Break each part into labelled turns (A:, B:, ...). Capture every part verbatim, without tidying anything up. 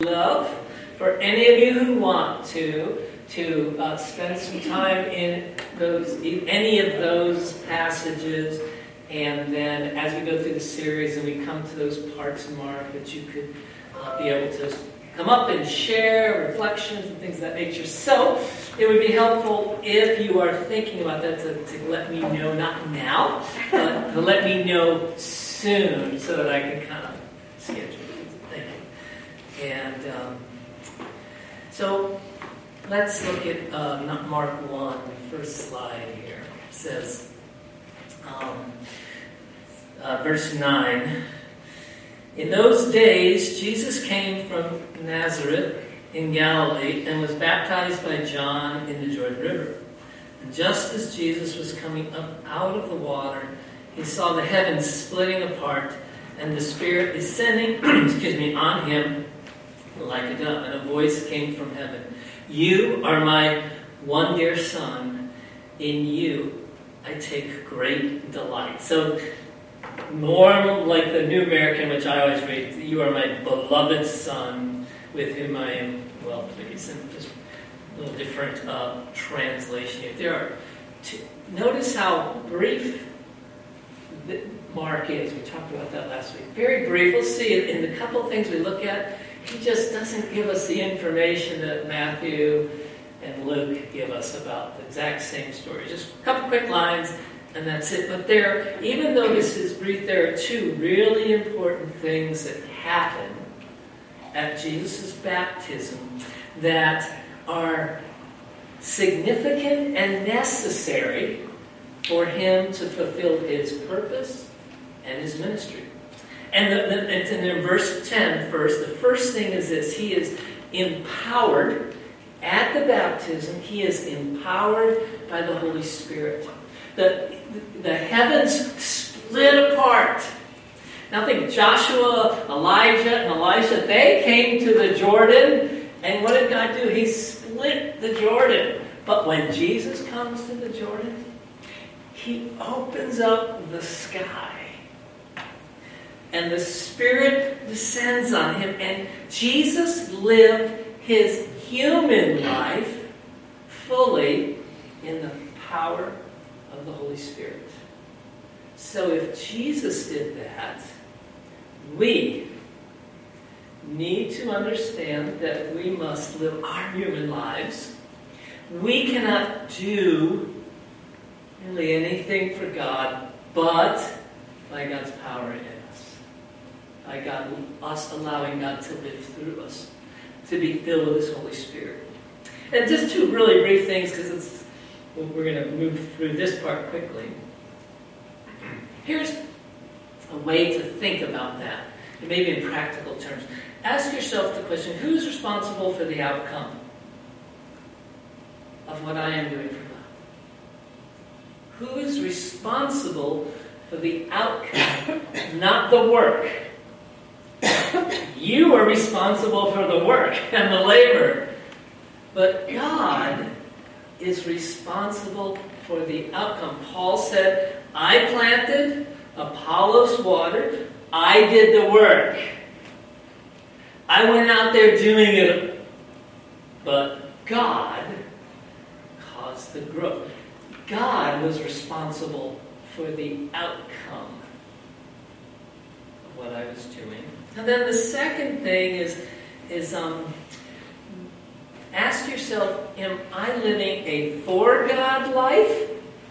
A: Love for any of you who want to to uh, spend some time in those any of those passages, and then as we go through the series and we come to those parts, Mark, that you could uh, be able to come up and share reflections and things of that nature. So it would be helpful if you are thinking about that to, to let me know, not now, but to let me know soon so that I can kind of schedule it. Thank you. And um, so let's look at uh, not Mark one, the first slide here. It says, um, uh, verse nine, "In those days Jesus came from Nazareth in Galilee and was baptized by John in the Jordan River. And just as Jesus was coming up out of the water, he saw the heavens splitting apart and the Spirit descending excuse me, on him like a dove. And a voice came from heaven, 'You are my one dear Son. In you I take great delight.'" So more like the New American, which I always read, "You are my beloved Son, with whom I am well pleased." And just a little different uh, translation here. There are two. Notice how brief Mark is. We talked about that last week. Very brief. We'll see it in the couple of things we look at. He just doesn't give us the information that Matthew and Luke give us about the exact same story. Just a couple quick lines, and that's it. But there, even though this is brief, there are two really important things that happen at Jesus' baptism that are significant and necessary for him to fulfill his purpose and his ministry. And the, the, it's in verse ten first. The first thing is this: he is empowered at the baptism. He is empowered by the Holy Spirit. The, the heavens split apart. Now think, Joshua, Elijah, and Elisha, they came to the Jordan, and what did God do? He split the Jordan. But when Jesus comes to the Jordan, he opens up the sky. And the Spirit descends on him. And Jesus lived his human life fully in the power of the Holy Spirit. So if Jesus did that, we need to understand that we must live our human lives. We cannot do really anything for God but by God's power in us. By God, us allowing God to live through us, to be filled with His Holy Spirit. And just two really brief things, because it's we're going to move through this part quickly. Here's a way to think about that, and maybe in practical terms. Ask yourself the question: who's responsible for the outcome of what I am doing for God? Who is responsible for the outcome, not the work? You are responsible for the work and the labor, but God is responsible for the outcome. Paul said, "I planted, Apollos watered, I did the work. I went out there doing it, but God caused the growth." God was responsible for the outcome of what I was doing. And then the second thing is, is um, ask yourself, am I living a for God life?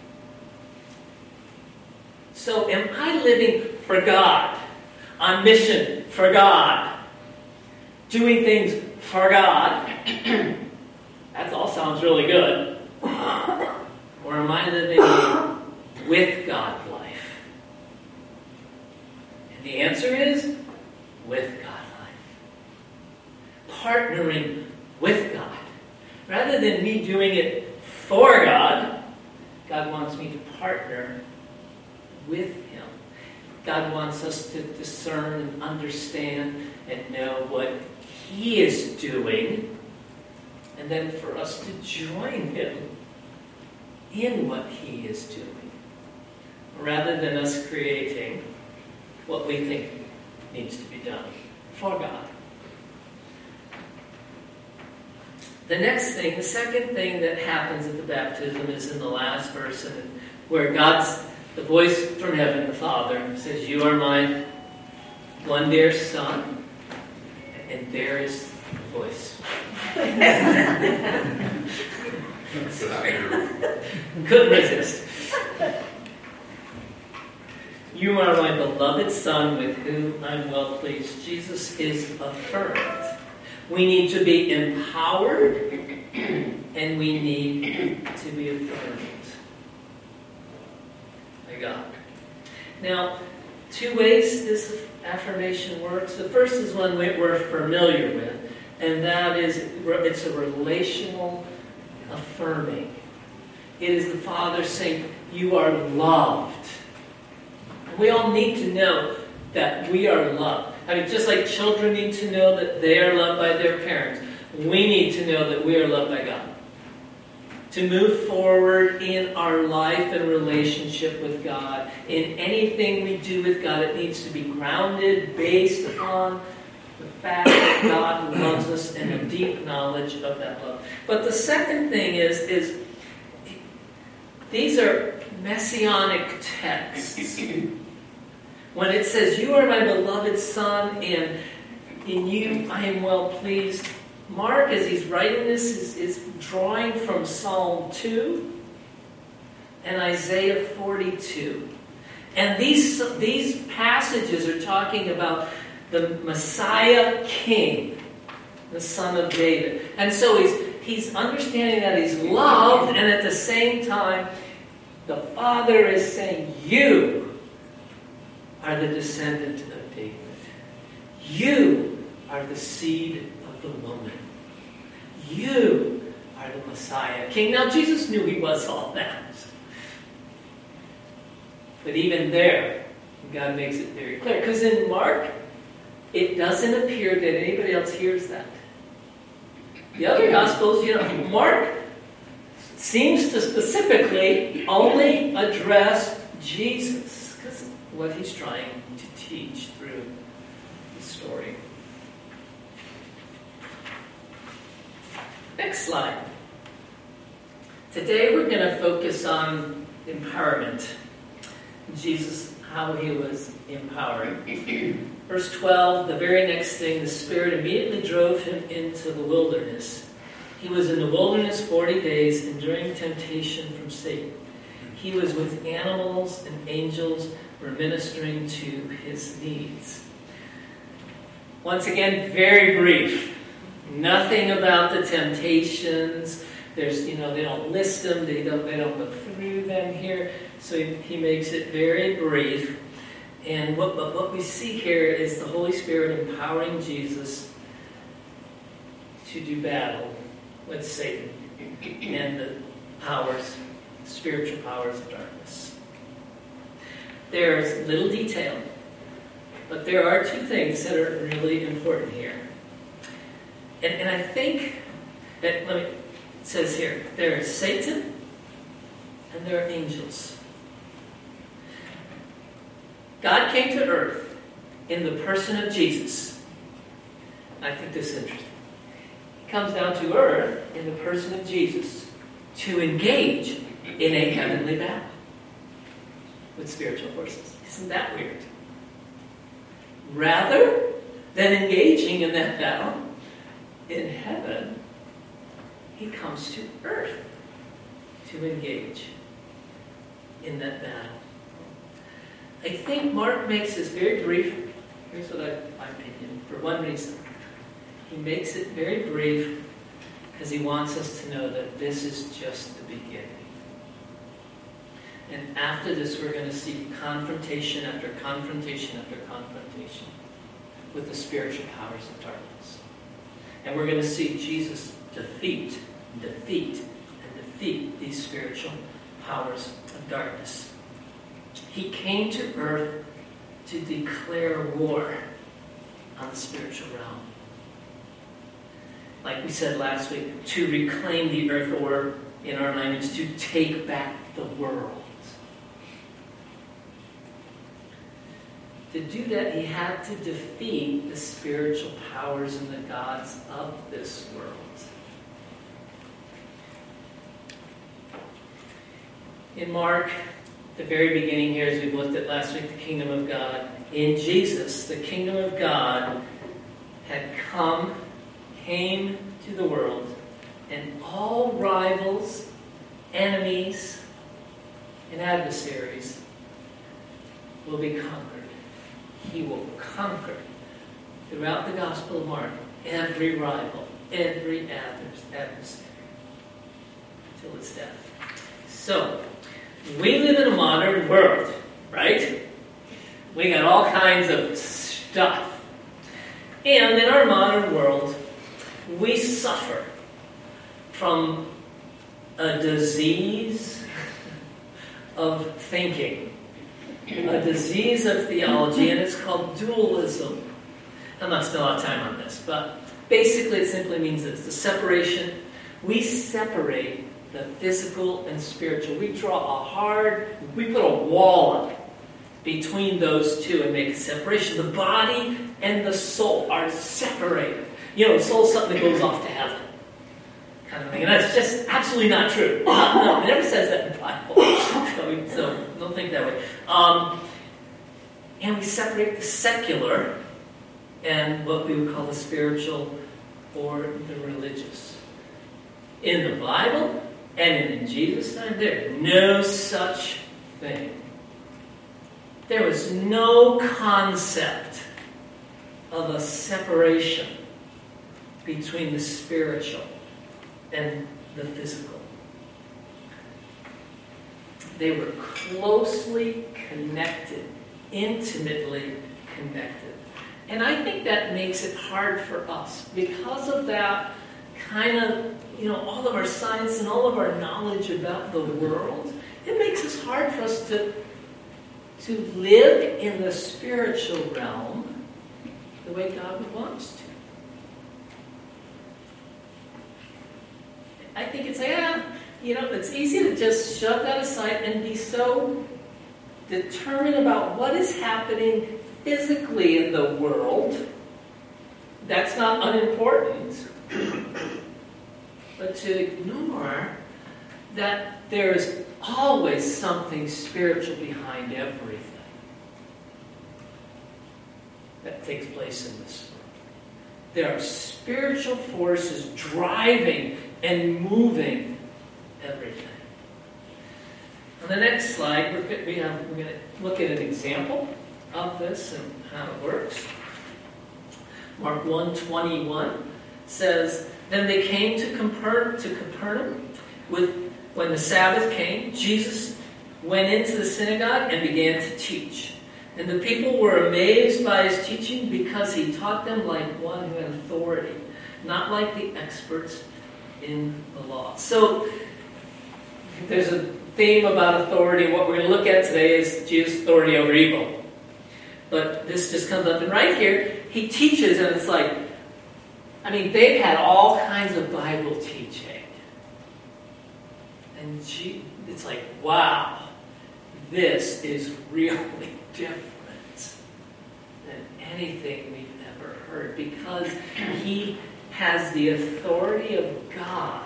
A: So am I living for God, on mission for God, doing things for God? That all sounds really good. Or am I living a with God life? And the answer is with God life. Partnering with God. Rather than me doing it for God, God wants me to partner with Him. God wants us to discern and understand and know what He is doing, and then for us to join Him in what He is doing, rather than us creating what we think needs to be done for God. The next thing, the second thing that happens at the baptism is in the last verse, and where God's, the voice from heaven, the Father, says, "You are my one dear Son," and there is the voice. Sorry. Couldn't resist. "You are my beloved Son with whom I'm well pleased." Jesus is affirmed. We need to be empowered and we need to be affirmed by God. Now, two ways this affirmation works. The first is one we're familiar with, and that is it's a relational affirming. It is the Father saying, "You are loved." And we all need to know that we are loved. I mean, just like children need to know that they are loved by their parents, we need to know that we are loved by God. To move forward in our life and relationship with God, in anything we do with God, it needs to be grounded, based upon the fact that God loves us and a deep knowledge of that love. But the second thing is, is these are messianic texts. When it says, "You are my beloved Son, and in you I am well pleased," Mark, as he's writing this, is, is drawing from Psalm two and Isaiah forty-two. And these, these passages are talking about the Messiah King, the Son of David. And so he's, he's understanding that he's loved, and at the same time, the Father is saying, "You are the descendant of David. You are the seed of the woman. You are the Messiah King." Now, Jesus knew he was all that. But even there, God makes it very clear. Because in Mark, it doesn't appear that anybody else hears that. The other Gospels, you know, Mark seems to specifically only address Jesus. What he's trying to teach through the story. Next slide. Today we're going to focus on empowerment. Jesus, how he was empowered. Verse twelve, the very next thing, the Spirit immediately drove him into the wilderness. He was in the wilderness forty days, enduring temptation from Satan. He was with animals, and angels were ministering to his needs. Once again, very brief. Nothing about the temptations. There's, you know, they don't list them. They don't. They don't go through them here. So he, he makes it very brief. And what, what what we see here is the Holy Spirit empowering Jesus to do battle with Satan and the powers, spiritual powers of darkness. There's little detail, but there are two things that are really important here. And, and I think that, let me, it says here, there is Satan and there are angels. God came to earth in the person of Jesus. I think this is interesting. He comes down to earth in the person of Jesus to engage in a heavenly battle with spiritual forces. Isn't that weird? Rather than engaging in that battle in heaven, he comes to earth to engage in that battle. I think Mark makes this very brief. Here's what I, my opinion, for one reason. He makes it very brief because he wants us to know that this is just the beginning. And after this, we're going to see confrontation after confrontation after confrontation with the spiritual powers of darkness. And we're going to see Jesus defeat, defeat, and defeat these spiritual powers of darkness. He came to earth to declare war on the spiritual realm. Like we said last week, to reclaim the earth, or in our language, to take back the world. To do that, he had to defeat the spiritual powers and the gods of this world. In Mark, the very beginning here, as we looked at last week, the kingdom of God. In Jesus, the kingdom of God had come, came to the world, and all rivals, enemies, and adversaries will be conquered. He will conquer, throughout the Gospel of Mark, every rival, every adversary, until its death. So, we live in a modern world, right? We got all kinds of stuff. And in our modern world, we suffer from a disease of thinking, a disease of theology, and it's called dualism. I'm not spending a lot of time on this, but basically it simply means it's the separation. We separate the physical and spiritual. We draw a hard, we put a wall up between those two and make a separation. The body and the soul are separated. You know, the soul is something that goes off to heaven, kind of thing. And that's just absolutely not true. No, it never says that in the Bible. So, so don't think that way. Um, and we separate the secular and what we would call the spiritual or the religious. In the Bible and in Jesus' time, there's no such thing. There was no concept of a separation between the spiritual and the physical. They were closely connected, intimately connected. And I think that makes it hard for us. Because of that kind of, you know, all of our science and all of our knowledge about the world, it makes it hard for us to, to live in the spiritual realm the way God would want us to. I think it's, yeah, you know, it's easy to just shove that aside and be so determined about what is happening physically in the world. That's not unimportant. But to ignore that there is always something spiritual behind everything that takes place in this world. There are spiritual forces driving and moving everything. On the next slide, we're, we have, we're going to look at an example of this and how it works. Mark one twenty-one says, "Then they came to Capernaum, to Capernaum with, when the Sabbath came, Jesus went into the synagogue and began to teach. And the people were amazed by his teaching because he taught them like one who had authority, not like the experts in the law." So there's a theme about authority. What we're going to look at today is Jesus' authority over evil. But this just comes up, and right here, he teaches, and it's like, I mean, they've had all kinds of Bible teaching. And it's like, wow, this is really different than anything we've ever heard, because he has the authority of God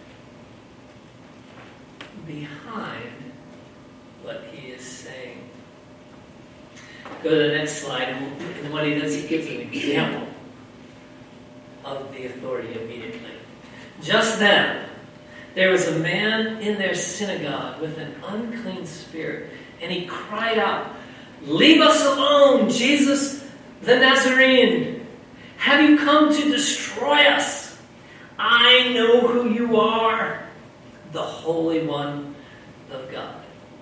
A: behind what he is saying. Go to the next slide, and what he does, he gives an example of the authority immediately. "Just then, there was a man in their synagogue with an unclean spirit, and he cried out, 'Leave us alone, Jesus the Nazarene! Have you come to destroy us? I know who you are, the Holy One of God.'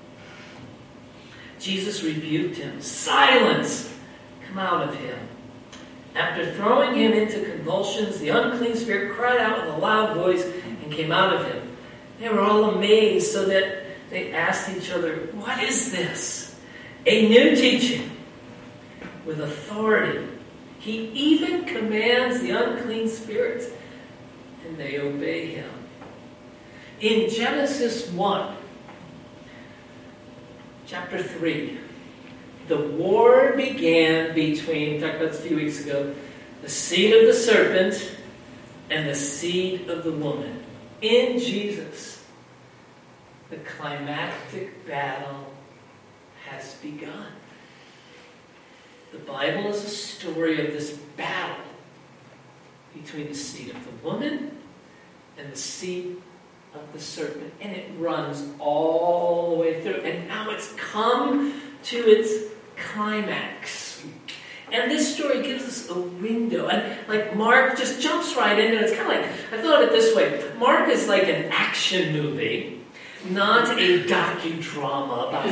A: Jesus rebuked him. 'Silence! Come out of him.' After throwing him into convulsions, the unclean spirit cried out with a loud voice and came out of him. They were all amazed, so that they asked each other, 'What is this? A new teaching with authority. He even commands the unclean spirits, and they obey him.'" In Genesis one, chapter three, the war began between, we talked about this a few weeks ago, the seed of the serpent and the seed of the woman. In Jesus, The climactic battle has begun. The Bible is a story of this battle between the seed of the woman and the seed of the serpent. And it runs all the way through. And now it's come to its climax. And this story gives us a window. And like Mark just jumps right in. And it's kind of like, I thought of it this way. Mark is like an action movie, not a docudrama about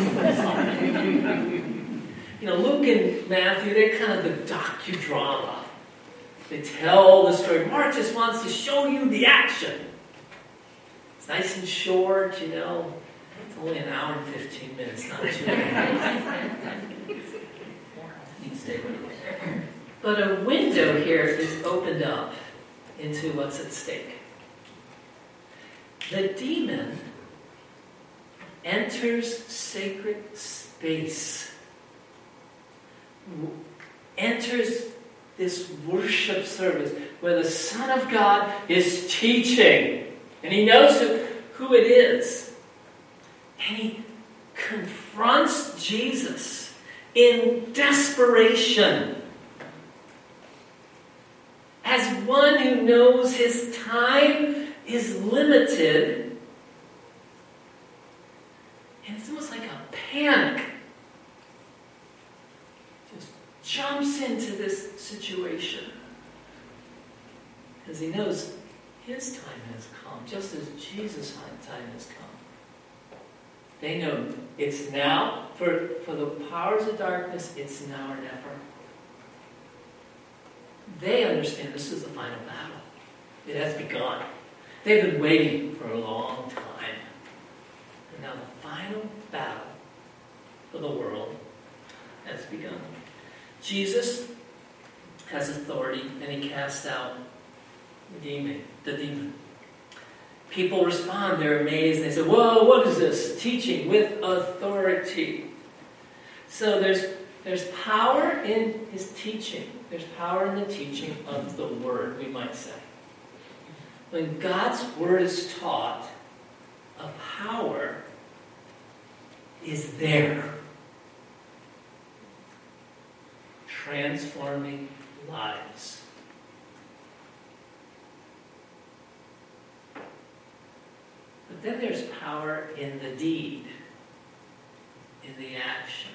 A: You know, Luke and Matthew, they're kind of the docudrama. They tell the story. Mark just wants to show you the action. It's nice and short, you know. It's only an hour and fifteen minutes, not too long. But a window here is opened up into what's at stake. The demon enters sacred space, enters this worship service where the Son of God is teaching. And he knows who, who it is. And he confronts Jesus in desperation. As one who knows his time is limited. And it's almost like a panic. Just jumps into this situation. Because he knows his time has come, just as Jesus' time has come. They know it's now. For, for the powers of darkness, it's now or never. They understand this is the final battle. It has begun. They've been waiting for a long time. And now the final battle for the world has begun. Jesus has authority, and he casts out the demon. The demon. People respond. They're amazed. They say, "Whoa, what is this? Teaching with authority." So there's there's power in his teaching. There's power in the teaching of the word, we might say. When God's word is taught, a power is there, transforming lives. But then there's power in the deed, in the action.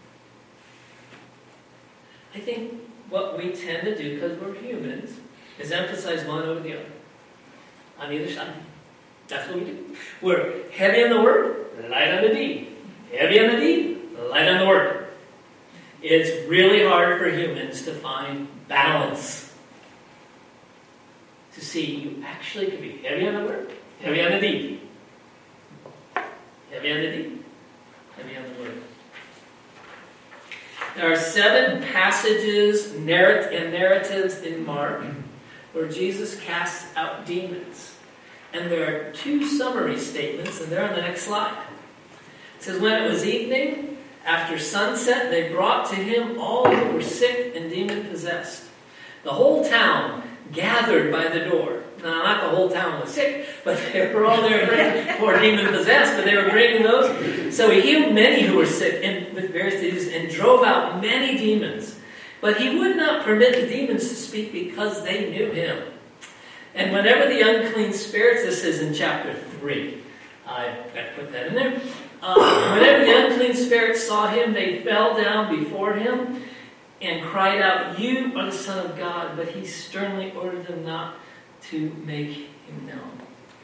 A: I think what we tend to do, because we're humans, is emphasize one over the other. On either side. That's what we do. We're heavy on the word, light on the deed. Heavy on the deed, light on the word. It's really hard for humans to find balance. To see you actually can be heavy on the word, heavy on the deed. Heavy on the deed, heavy on the word. There are seven passages narrat- and narratives in Mark where Jesus casts out demons. And there are two summary statements, and they're on the next slide. It says, when it was evening, after sunset, they brought to him all who were sick and demon-possessed. The whole town gathered by the door. Now, not the whole town was sick, but they were all there who were demon-possessed, but they were bringing those. So he healed many who were sick and with various diseases and drove out many demons. But he would not permit the demons to speak because they knew him. And whenever the unclean spirits, this is in chapter three, I've got to put that in there. Uh, whenever the unclean spirits saw him, they fell down before him and cried out, "You are the Son of God." But he sternly ordered them not to make him known.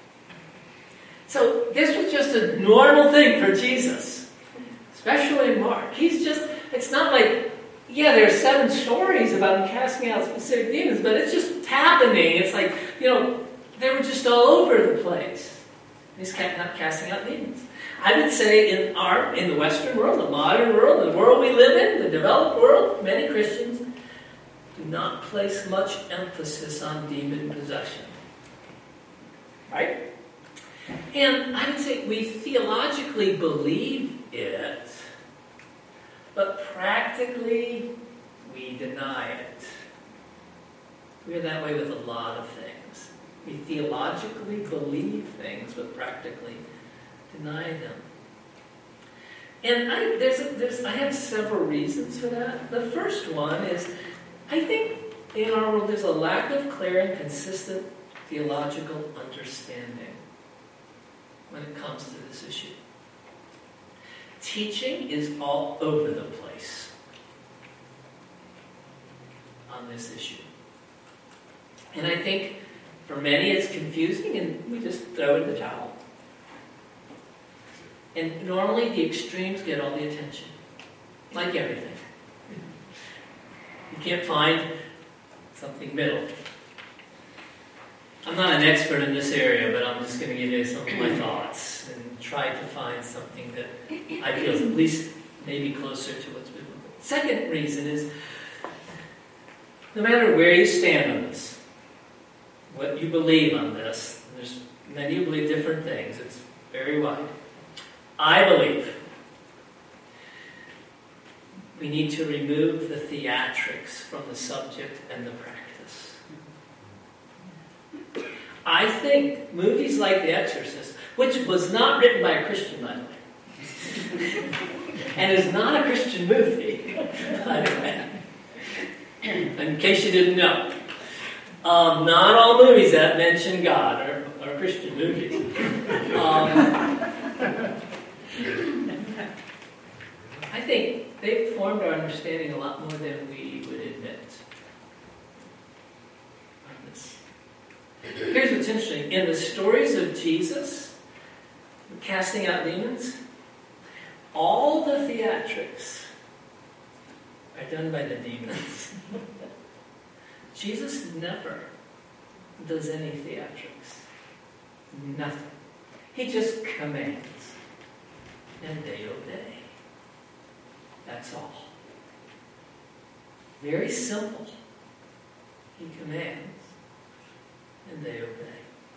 A: So this was just a normal thing for Jesus, especially in Mark. He's just, it's not like, yeah, there are seven stories about him casting out specific demons, but it's just happening. It's like, you know, they were just all over the place. He's not casting out demons. I would say in our, in the Western world, the modern world, the world we live in, the developed world, many Christians do not place much emphasis on demon possession. Right? And I would say we theologically believe it, but practically we deny it. We're that way with a lot of things. We theologically believe things, but practically Deny them. And I, there's, a, there's, I have several reasons for that. The first one is, I think in our world there's a lack of clear and consistent theological understanding when it comes to this issue. Teaching is all over the place on this issue. And I think for many it's confusing and we just throw in the towel. And normally the extremes get all the attention, like everything. You can't find something middle. I'm not an expert in this area, but I'm just going to give you some of my thoughts and try to find something that I feel is at least maybe closer to what's biblical. Second reason is, no matter where you stand on this, what you believe on this, there's many who believe different things, it's very wide. I believe we need to remove the theatrics from the subject and the practice. I think movies like The Exorcist, which was not written by a Christian, by the way, and is not a Christian movie, by the way, in case you didn't know, um, not all movies that mention God are, are Christian movies. Um, I think they've formed our understanding a lot more than we would admit on this. Here's what's interesting. In the stories of Jesus, casting out demons, all the theatrics are done by the demons. Jesus never does any theatrics. Nothing. He just commands. And they obey. That's all. Very simple. He commands, and they obey.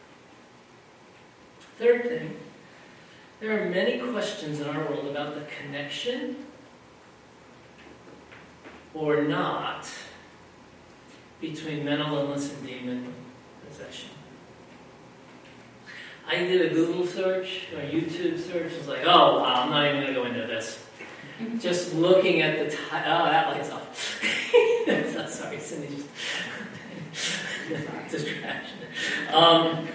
A: Third thing, there are many questions in our world about the connection or not between mental illness and demon possession. I did a Google search or a YouTube search. I was like, oh, wow, I'm not even going to go into this. Just looking at the time. Oh, that lights off. So, sorry, Cindy. Just distraction. Um,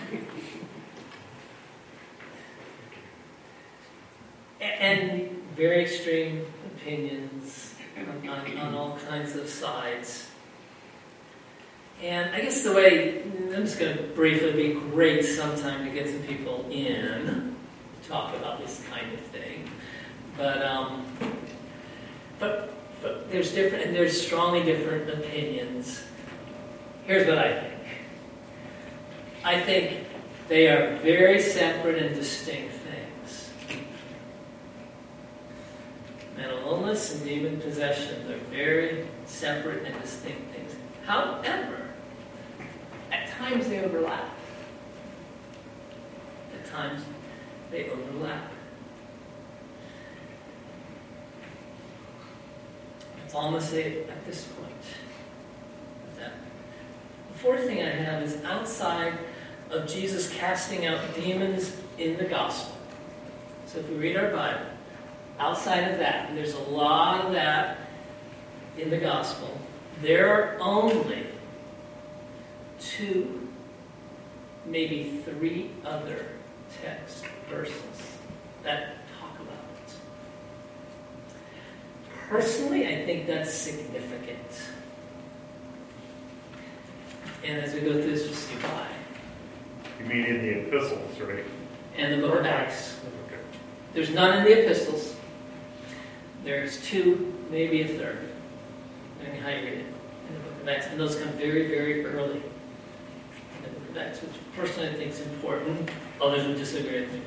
A: and very extreme opinions on, on, on all kinds of sides. And I guess the way, I'm just going to briefly, be great sometime to get some people in to talk about this kind of thing. But, um, but, but there's different, and there's strongly different opinions. Here's what I think. I think they are very separate and distinct things. Mental illness and demon possession are very separate and distinct things. However, at times they overlap. At times they overlap. That's all I'm going to say at this point. That. The fourth thing I have is outside of Jesus casting out demons in the gospel. So if we read our Bible, outside of that, and there's a lot of that in the gospel, there are only two, maybe three other text verses that talk about it. Personally, I think that's significant. And as we go through this, we'll see why.
B: You mean in the epistles, right?
A: And the book of Acts.
B: Okay.
A: There's none in the epistles. There's two, maybe a third, depending on how you read it, in the book of Acts. And those come very, very early in the book of Acts, which personally I think is important. Others would disagree with me.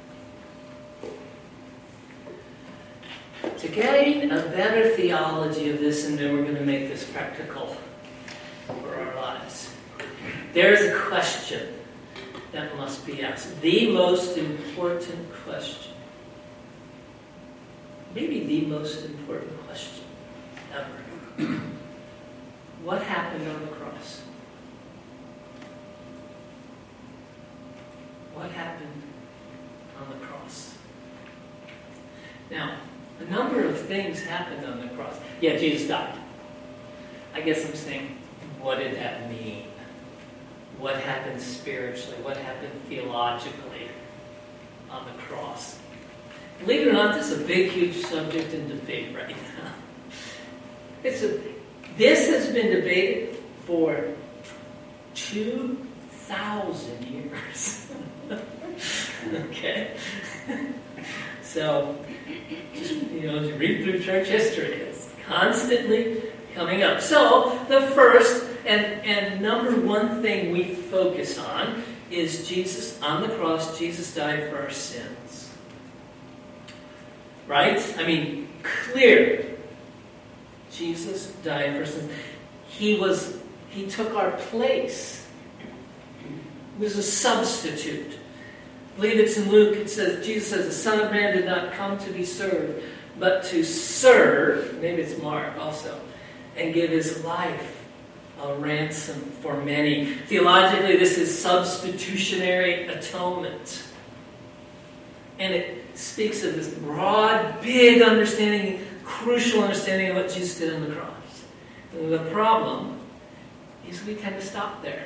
A: To gain a better theology of this, and then we're going to make this practical for our lives, there is a question that must be asked. The most important question. Maybe the most important question ever. What happened on the cross? What happened on the cross. Now, a number of things happened on the cross. Yeah, Jesus died. I guess I'm saying, what did that mean? What happened spiritually? What happened theologically on the cross? Believe it or not, this is a big, huge subject in debate right now. It's a, this has been debated for two thousand years. Okay? So, just, you know, as you read through church history, it's constantly coming up. So, the first and, and number one thing we focus on is Jesus on the cross. Jesus died for our sins. Right? I mean, clear. Jesus died for sins. He was, he took our place. He was a substitute. I believe it's in Luke. It says, Jesus says, the Son of Man did not come to be served, but to serve, maybe it's Mark also, and give his life a ransom for many. Theologically, this is substitutionary atonement. And it speaks of this broad, big understanding, crucial understanding of what Jesus did on the cross. And the problem is we tend to stop there.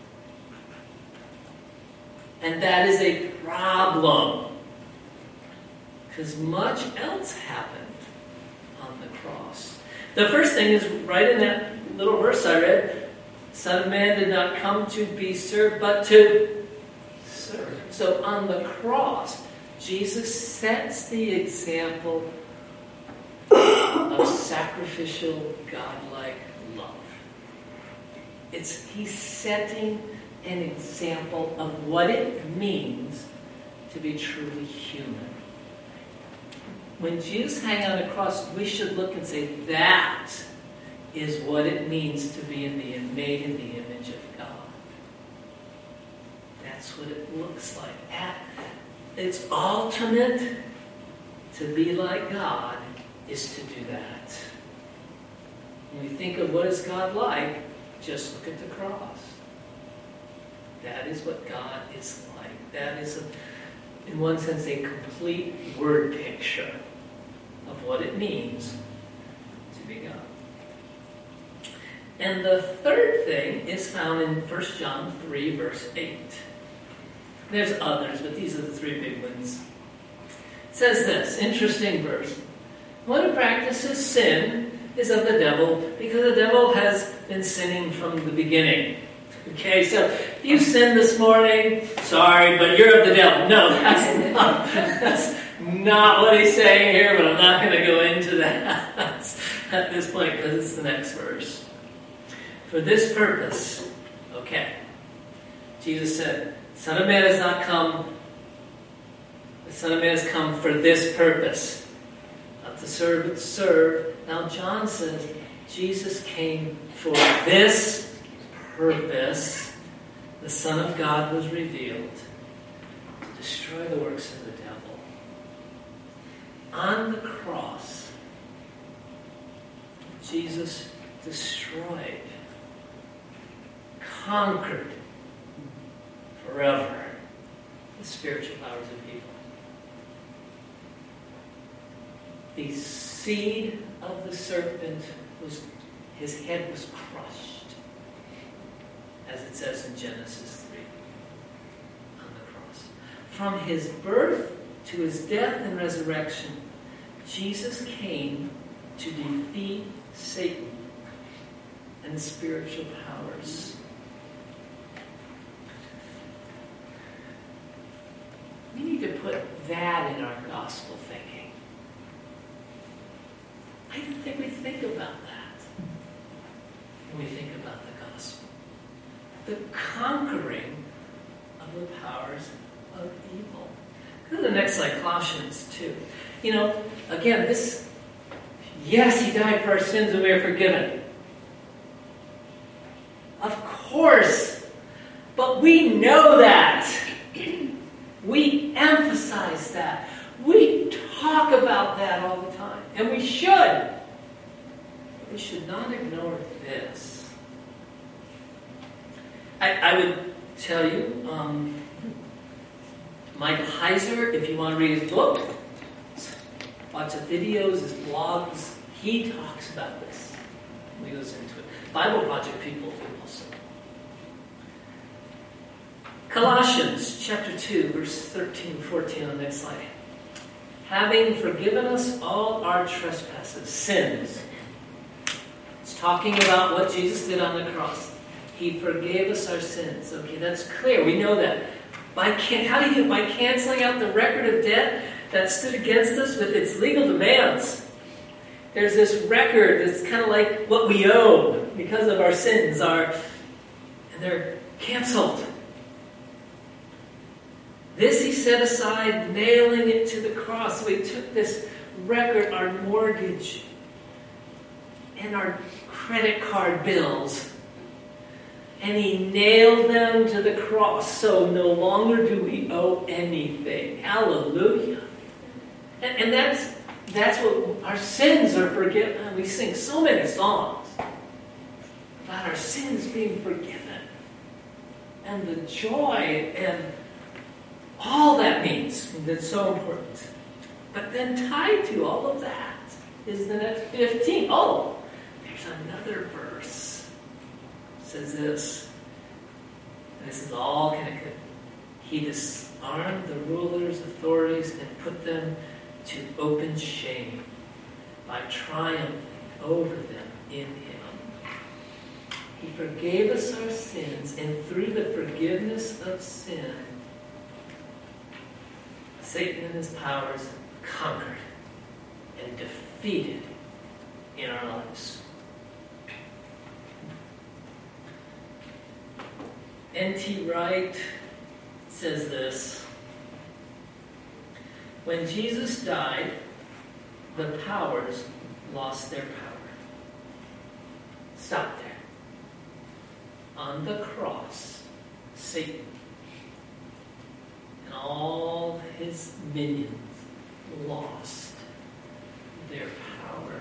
A: And that is a problem. Because much else happened on the cross. The first thing is right in that little verse I read. Son of Man did not come to be served, but to serve. So on the cross, Jesus sets the example of sacrificial, godlike love. It's He's setting an example of what it means to be truly human. When Jesus hung on a cross, we should look and say, that is what it means to be in the, made in the image of God. That's what it looks like. At its ultimate, to be like God is to do that. When we think of what is God like, just look at the cross. That is what God is like. That is, a, in one sense, a complete word picture of what it means to be God. And the third thing is found in First John three, verse eight. There's others, but these are the three big ones. It says this, interesting verse. One who practices sin is of the devil, because the devil has been sinning from the beginning. Okay, so if you sinned this morning, sorry, but you're of the devil. No, that's not, that's not what he's saying here, but I'm not going to go into that at this point because it's the next verse. For this purpose, okay, Jesus said, Son of Man has not come, the Son of Man has come for this purpose, not to serve, but to serve. Now John says, Jesus came for this purpose. The Son of God was revealed to destroy the works of the devil. On the cross, Jesus destroyed, conquered forever the spiritual powers of evil. The seed of the serpent was, his head was crushed, as it says in Genesis three, on the cross. From his birth to his death and resurrection, Jesus came to defeat Satan and the spiritual powers. We need to put that in our gospel thinking. I don't think we think about that when we think about the gospel. The conquering of the powers of evil. Go to the next slide, Colossians two. You know, again, this, yes, he died for our sins and we are forgiven. Of course. But we know that. We emphasize that. We talk about that all the time. And we should. We should not ignore this. I, I would tell you, um, Michael Heiser, if you want to read his book, lots of videos, his blogs, he talks about this. He goes into it. Bible Project people do also. Colossians chapter two, verse thirteen and fourteen on the next slide. Having forgiven us all our trespasses, sins. It's talking about what Jesus did on the cross. He forgave us our sins. Okay, that's clear. We know that. By can- how do you do it? By canceling out the record of debt that stood against us with its legal demands. There's this record that's kind of like what we owe because of our sins, our, and they're canceled. This he set aside, nailing it to the cross. So he took this record, our mortgage, and our credit card bills, and he nailed them to the cross. So no longer do we owe anything. Hallelujah. And, and that's that's what our sins are forgiven. We sing so many songs about our sins being forgiven, and the joy and all that means. That's so important. But then tied to all of that is the next fifteen. Oh, there's another verse. It says this. And this is all connected. He disarmed the rulers, authorities, and put them to open shame by triumphing over them in him. He forgave us our sins, and through the forgiveness of sin, Satan and his powers conquered and defeated in our lives. N T Wright says this: when Jesus died, the powers lost their power. Stop there. On the cross, Satan and all his minions lost their power.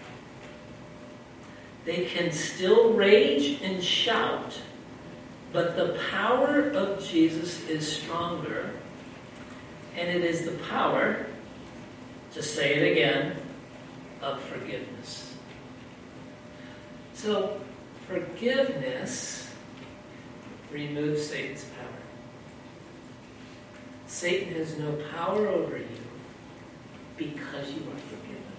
A: They can still rage and shout, but the power of Jesus is stronger, and it is the power, to say it again, of forgiveness. So, forgiveness removes Satan's power. Satan has no power over you because you are forgiven.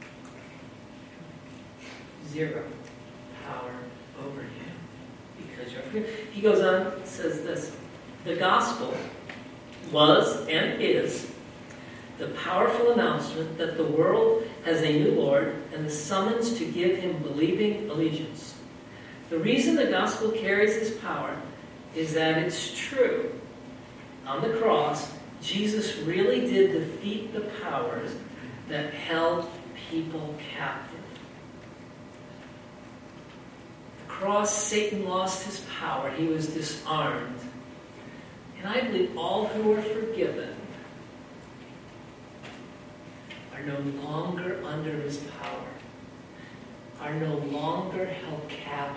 A: Zero power over you because you're forgiven. He goes on, says this: the gospel was and is the powerful announcement that the world has a new Lord and the summons to give him believing allegiance. The reason the gospel carries this power is that it's true. On the cross, Jesus really did defeat the powers that held people captive. At the cross, Satan lost his power. He was disarmed. And I believe all who are forgiven are no longer under his power, are no longer held captive,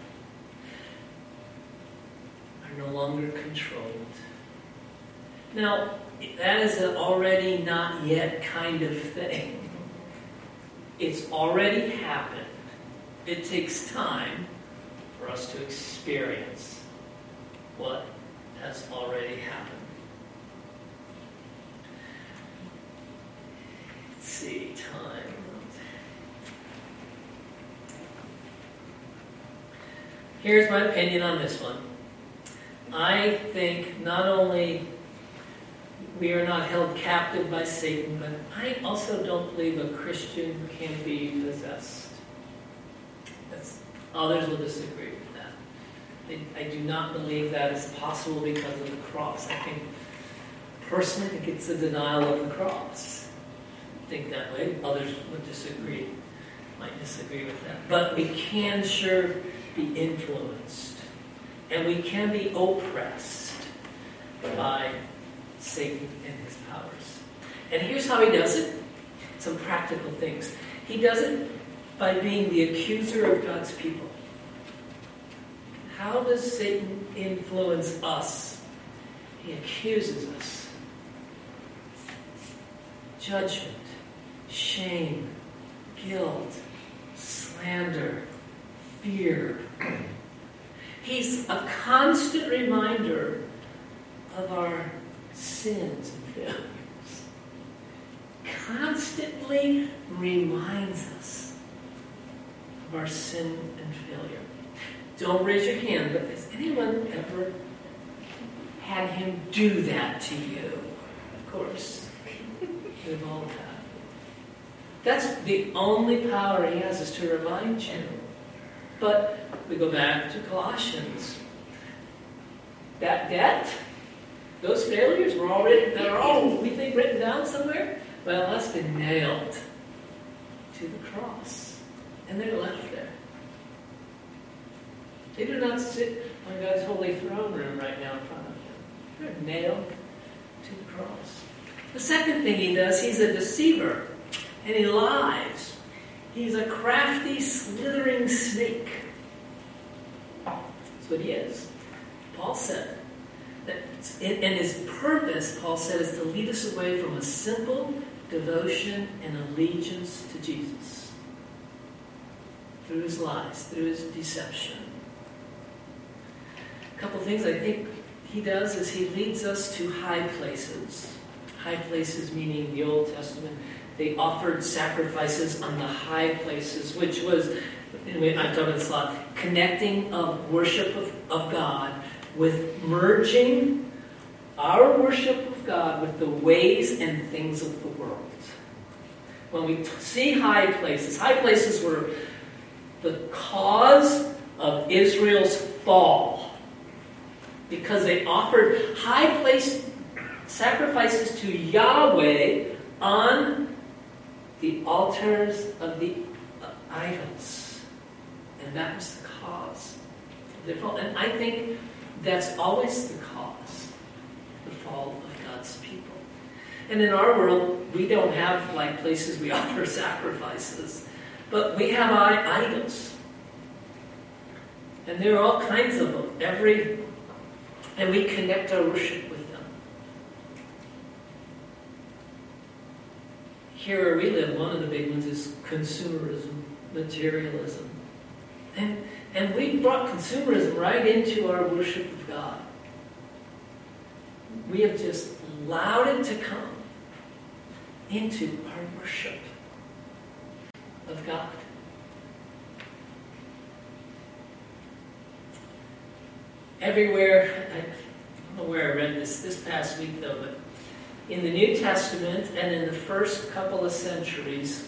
A: are no longer controlled. Now, that is an already not yet kind of thing. It's already happened. It takes time for us to experience what has already happened. Let's see, time. Here's my opinion on this one. I think not only we are not held captive by Satan, but I also don't believe a Christian can be possessed. That's, others will disagree with that. I, I do not believe that is possible because of the cross. I think, personally, I think it's a denial of the cross. I think that way. Others would disagree, might disagree with that. But we can sure be influenced, and we can be oppressed by Satan and his powers. And here's how he does it. Some practical things. He does it by being the accuser of God's people. How does Satan influence us? He accuses us. judgment, shame, guilt, slander, fear. He's a constant reminder of our sins and failures. Constantly reminds us of our sin and failure. Don't raise your hand, but has anyone ever had him do that to you? Of course. We've all had. That's the only power he has, is to remind you. But we go back to Colossians. That debt, those failures were already, they're all, we think, written down somewhere. Well, that's been nailed to the cross. And they're left there. They do not sit on God's holy throne room right now in front of him. They're nailed to the cross. The second thing he does, he's a deceiver. And he lies. He's a crafty, slithering snake. That's what he is. Paul said that, and his purpose, Paul said, is to lead us away from a simple devotion and allegiance to Jesus. Through his lies, through his deception. A couple things I think he does is he leads us to high places. High places meaning the Old Testament. They offered sacrifices on the high places, which was, anyway, I've talked about this a lot, connecting of worship of, of God with merging our worship of God with the ways and things of the world. When we t- see high places, high places were the cause of Israel's fall because they offered high place sacrifices to Yahweh on the altars of the uh, idols. And that was the cause of their fall. And I think that's always the cause, the fall of God's people. And in our world, we don't have like places we offer sacrifices, but we have idols. And there are all kinds of them. Every, and we connect our worship with them. Here where we live, one of the big ones is consumerism, materialism. And, and we brought consumerism right into our worship of God. We have just allowed it to come into our worship of God. Everywhere, I don't know where I read this this past week though, but in the New Testament and in the first couple of centuries,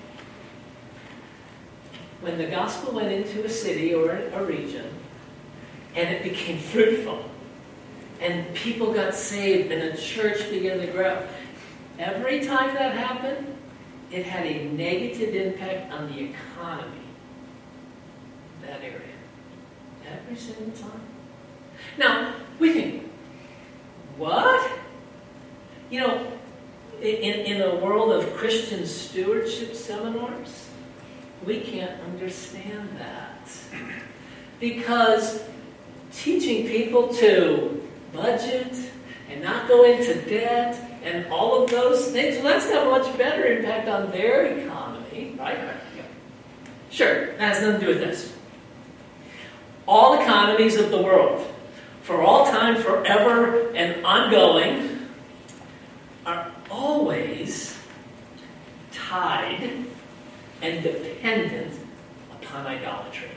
A: when the gospel went into a city or a region and it became fruitful and people got saved and a church began to grow, every time that happened, it had a negative impact on the economy of that area. Every single time. Now, we think, what? You know, in, in a world of Christian stewardship seminars, we can't understand that. Because teaching people to budget and not go into debt and all of those things, well, that's got a much better impact on their economy, right? Sure, that has nothing to do with this. All economies of the world, for all time, forever, and ongoing, are always tied and dependent upon idolatry.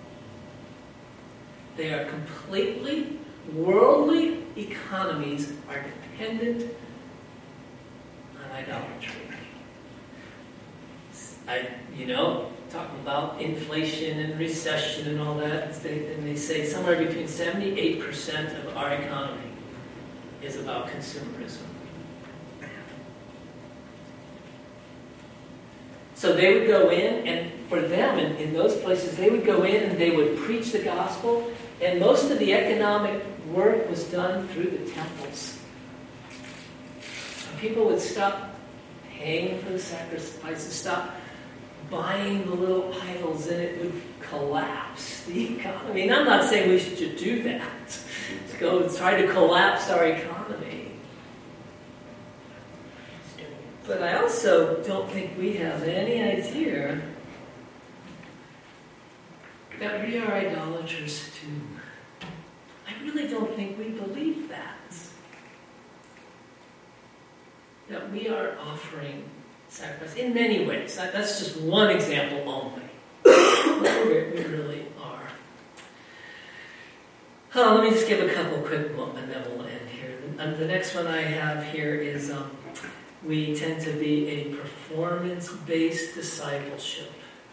A: They are completely, worldly economies are dependent on idolatry. I, you know, talking about inflation and recession and all that, they, and they say somewhere between seventy-eight percent of our economy is about consumerism. So they would go in, and for them, in, in those places, they would go in and they would preach the gospel, and most of the economic work was done through the temples. And people would stop paying for the sacrifices, stop buying the little idols, and it would collapse the economy. And I'm not saying we should do that. Let's go and try to collapse our economy. But I also don't think we have any idea that we are idolaters too. I really don't think we believe that. That we are offering sacrifice in many ways. That, that's just one example only. But we really are. Oh, let me just give a couple quick moments and then we'll end here. The, the next one I have here is um, we tend to be a performance-based discipleship.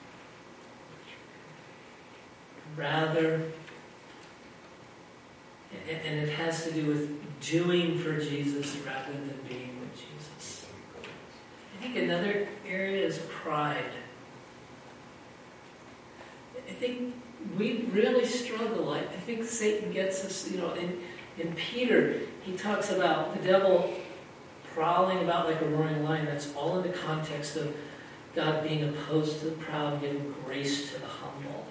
A: Rather, and it has to do with doing for Jesus rather than being with Jesus. I think another area is pride. I think we really struggle. I think Satan gets us, you know, in, in Peter, he talks about the devil prowling about like a roaring lion. That's all in the context of God being opposed to the proud, giving grace to the humble.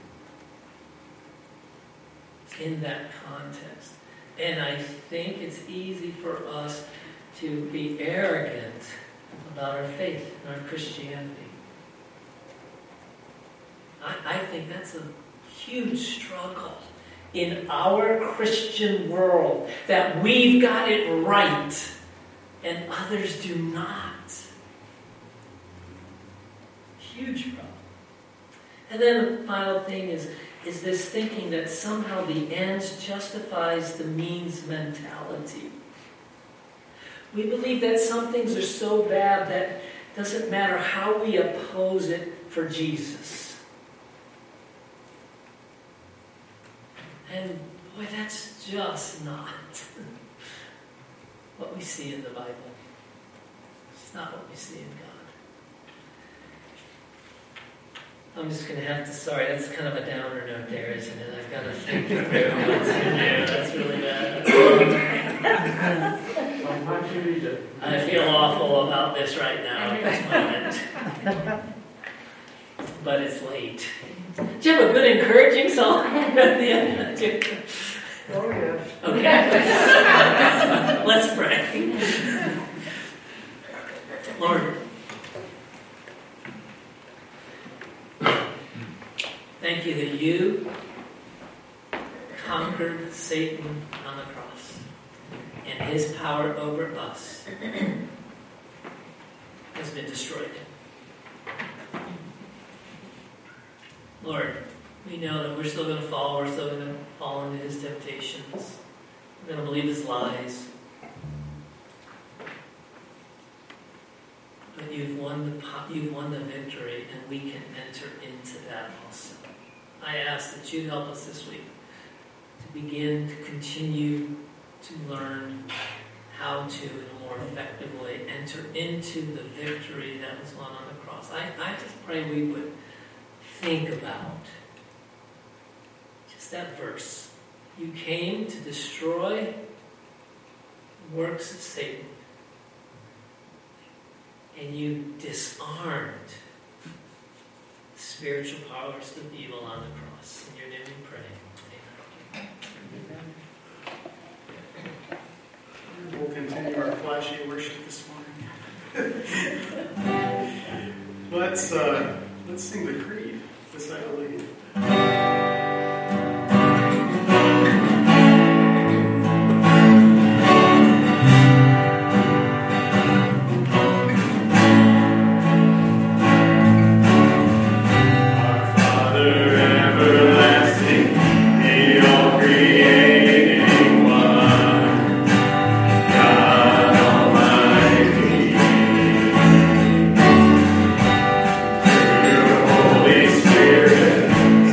A: It's in that context. And I think it's easy for us to be arrogant about our faith and our Christianity. I, I think that's a huge struggle in our Christian world, that we've got it right and others do not. Huge problem. And then the final thing is, is this thinking that somehow the ends justifies the means mentality. We believe that some things are so bad that it doesn't matter how we oppose it for Jesus. And boy, that's just not what we see in the Bible. It's not what we see in God. I'm just going to have to, sorry, that's kind of a downer note there, isn't it? I've got to think through what to do. That's really bad. I feel awful about this right now at this moment. But it's late. Do you have a good encouraging song at the end?
C: Oh, yeah.
A: Okay. Let's pray. Lord, thank you that you conquered Satan on the cross, and his power over us has been destroyed. Lord, we know that we're still going to fall. We're still going to fall into his temptations. We're going to believe his lies. But you've won the you've won the victory, and we can enter into that also. I ask that you help us this week to begin to continue to learn how to, in a more effective way, enter into the victory that was won on the cross. I, I just pray we would think about just that verse. You came to destroy the works of Satan, and you disarmed the spiritual powers of evil on the cross. In your name we pray. Amen.
C: We'll continue our flashy worship this morning. let's uh, let's sing the creed. This I believe.
D: Spirit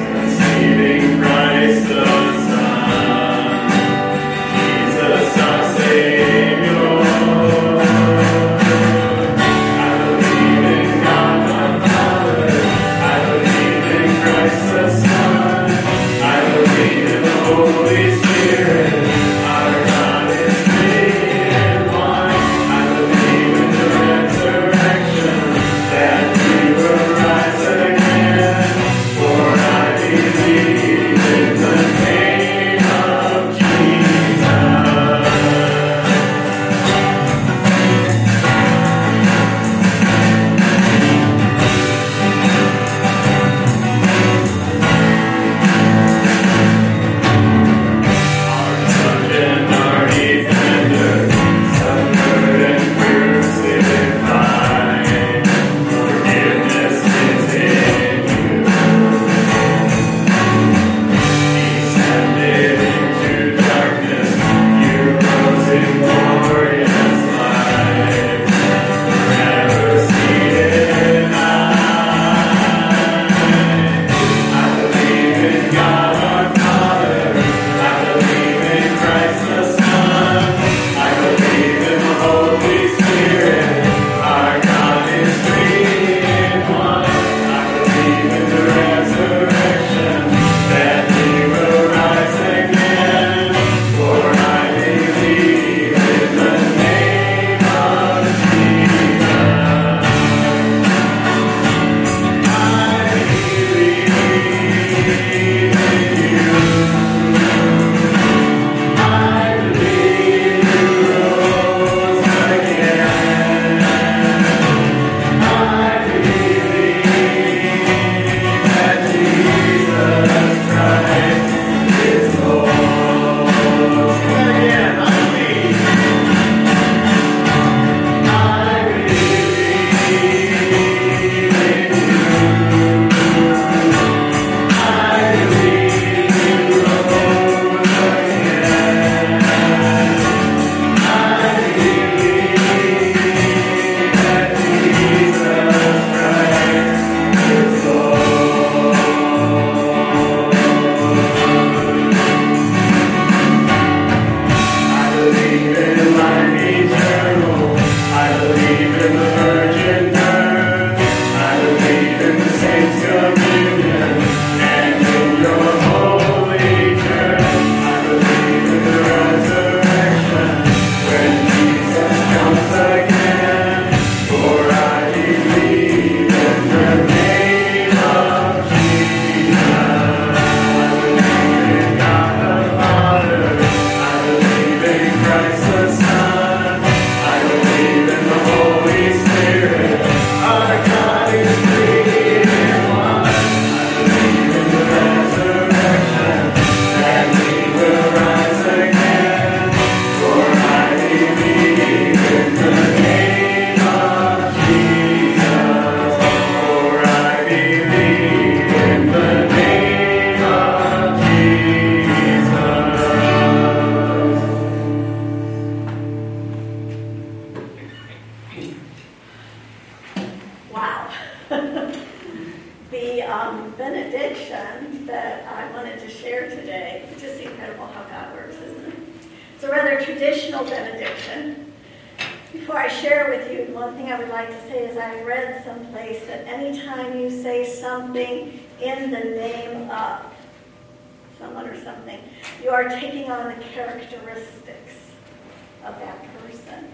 D: another traditional benediction. Before I share with you, one thing I would like to say is I've read someplace that anytime you say something in the name of someone or something, you are taking on the characteristics of that person.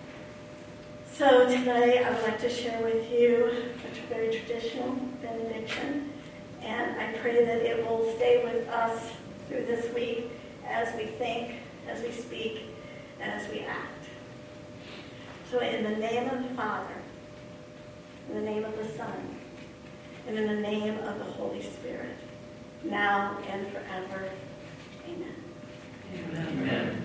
D: So today I would like to share with you a very traditional benediction, and I pray that it will stay with us through this week as we think, as we speak, and as we act. So in the name of the Father, in the name of the Son, and in the name of the Holy Spirit, now and forever. Amen.
A: Amen.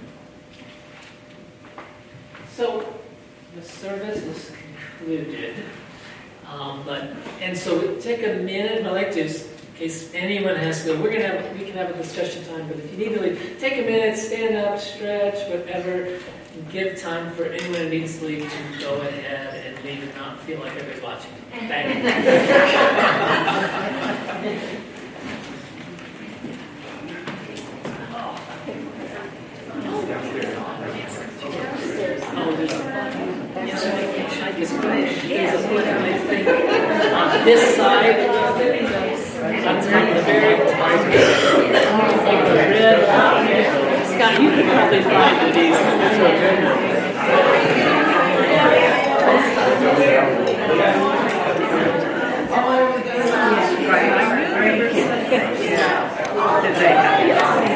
A: So the service is concluded, um, but and so take a minute. I like to, in case anyone has to go, we're gonna have we can have a discussion time. But if you need to leave, take a minute, stand up, stretch, whatever. Give time for anyone who needs to leave to go ahead and leave and not feel like everybody's watching. Thank you. Oh, there's yes, I guess there's a nice thing on this side. That's on the very top. Like the red. Scott, you could probably find it easy.